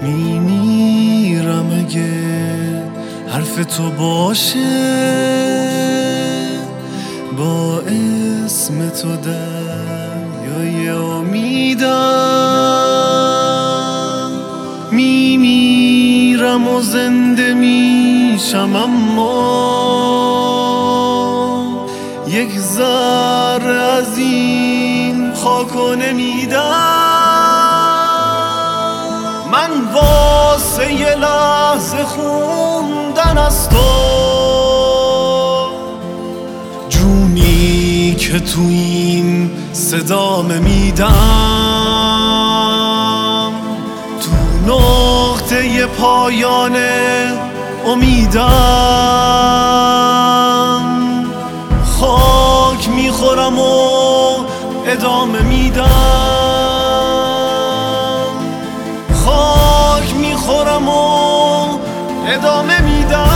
میمیرم اگه حرف تو باشه، با اسم تو دریای امیدم. میمیرم و زنده میشم، اما یک ذره از این خاکو نمیدم. من واسه یه لحظه خوندن از تو، جونی که تو این صدا میدم، تو نقطه پایان امیدم. خاک میخورم و ادامه میدم، خاک میخورم و ادامه میدم.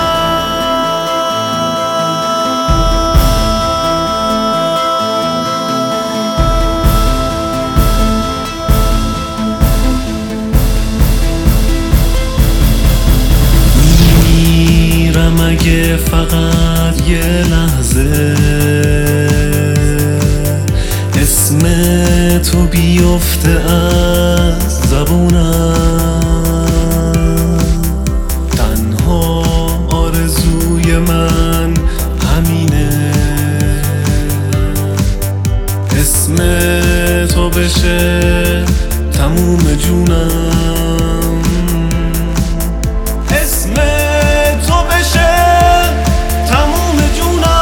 میمیرم اگه فقط یه لحظه اسم تو بیفته از زبونم. تنها آرزوی من همینه، اسم تو بشه تموم جونم، اسم تو بشه تموم جونم.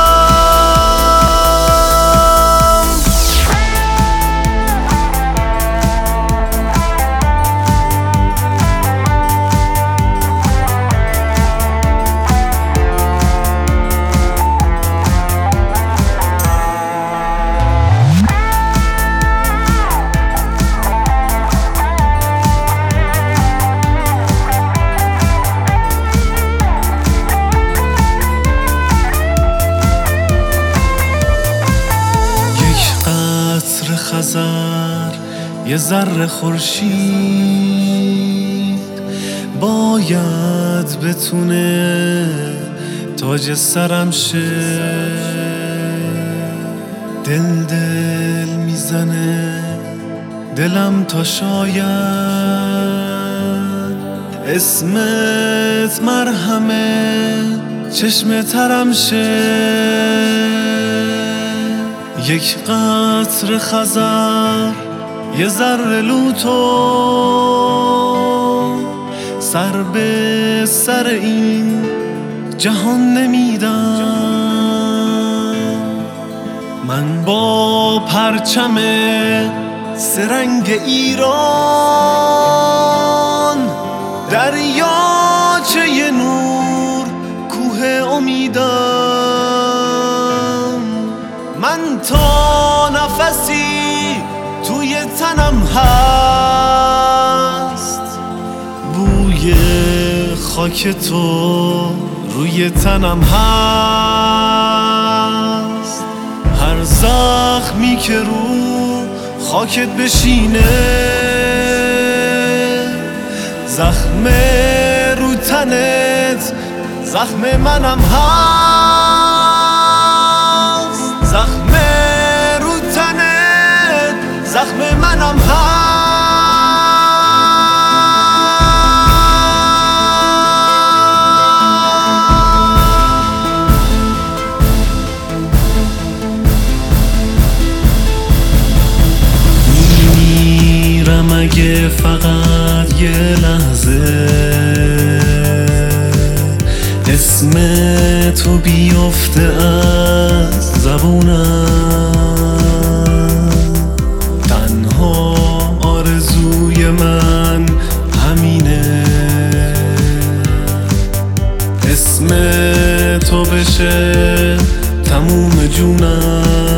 خزر یه ذره خورشید باید بتونه تاج سرم شه. دل میزنه دلم تا شاید اسمت مرهمه چشم ترم شه. یک قطره خزر یه ذره لوتو سر به سر این جهان نمیدم. من با پرچم سرنگ ایران دریاچه نور کوه امیدم. من تا نفسی توی تنم هست بوی خاک تو روی تنم هست. هر زخمی که رو خاکت بشینه زخم رو تنت زخم منم هست. زخم رو تنت زخم منم هست. میمیرم اگه فقط یه لحظه اسم تو بیفته از زبونم. تنها آرزوی من همینه، اسم تو بشه تموم جونم.